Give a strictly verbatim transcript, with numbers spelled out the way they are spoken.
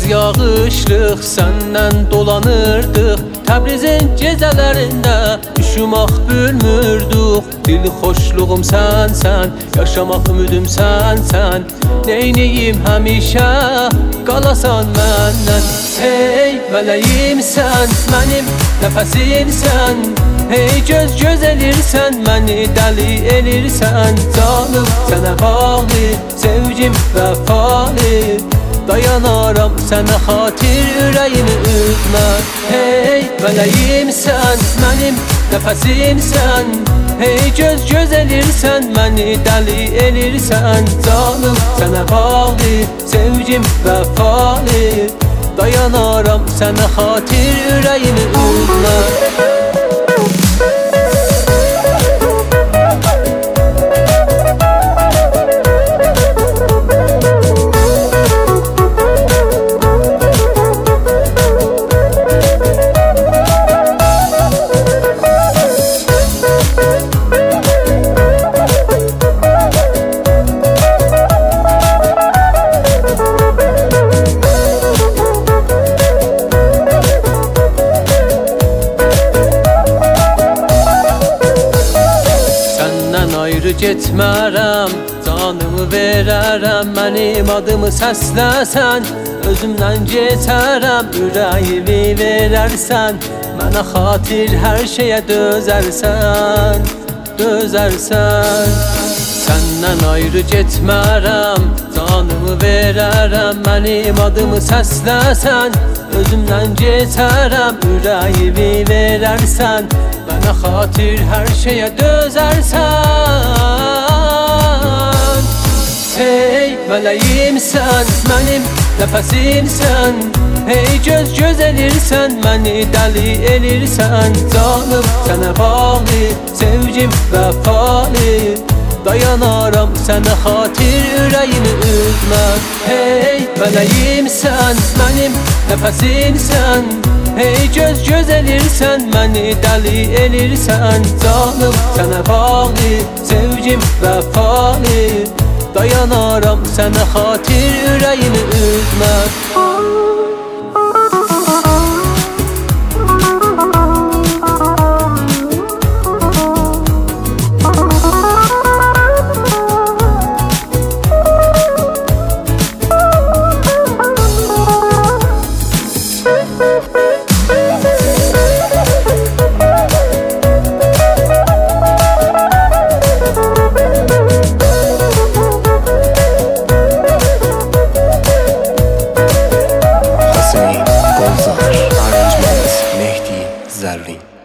yağışlıq səndən dolanırdıq. Təbrizin gecələrində üşümək bilmirdik. Dil xoşluğum sənsən, yaşamaq ümidim sənsən. Neyniyim həmişə qalasan məndən. Hey mələyimsən, mənim nəfəsimsən. Hey göz göz elirsən, məni dəli elirsən. Canım sənə bağlı, sevgim vəfalı. Dayanaram sənə xatir, ürəyimi üzmə. Hey mələyimsən, mənim nəfəsimsən. Hey göz göz elirsən, məni dəli elirsən. Canım sənə bağlı, sevgim vəfalı. Dayanaram sənə xatir, ürəyimi üzmə. Ayrı getmərəm, canımı verərəm. Mənim adımı səsləsən, özümdən geçərəm. Ürəyimi verərsən, mənə xatir hər şeyə dözərsən, dözərsən. Səndən ayrı getmərəm, canımı verərəm. Mənim adımı səsləsən, özümdən geçərəm. Ürəyimi verərsən, mənə xatir hər şeyə dözərsən. Hey mələyimsən, mənim nəfəsimsən. Hey göz göz elirsən, məni dəli elirsən. Canım sənə bağlı, sevgim vəfalı. Dayanaram sənə xatir, ürəyimi üzmə. Hey mələyimsən, mənim nəfəsimsən. Hey göz göz elirsən, məni dəli elirsən. Canım sənə bağlı, sevgim vəfalı. Dayanaram sənə xatir, ürəyimi üzmə. Arrangements Mehdi Zerrin.